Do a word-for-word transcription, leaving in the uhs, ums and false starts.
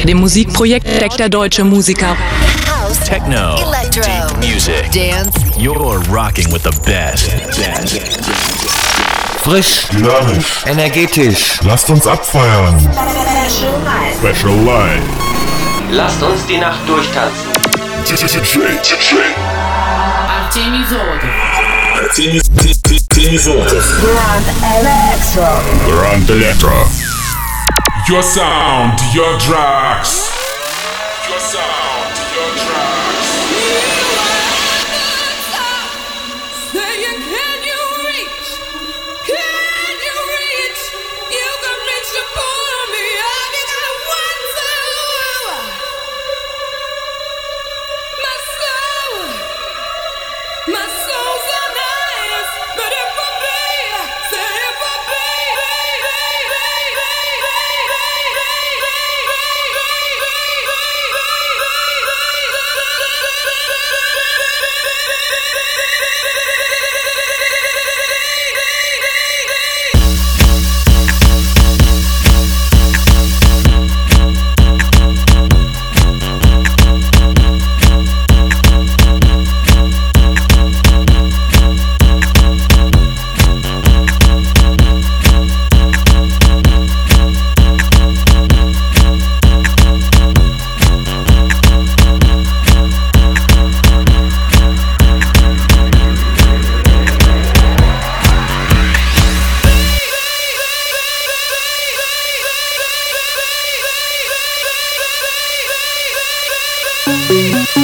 dem Musikprojekt Deck der deutsche Musiker. House, Techno, Electro, deep music. Dance. You're rocking with the best. Frisch, dynamisch, energetisch. lasst uns abfeiern. Special Live. Lasst uns die Nacht durchtanzen. Artemi Zolotov. Artemi Zolotov. Grand Electro. Grand Electro. Your sound, your drugs. Your sound, your drugs. We'll be right back.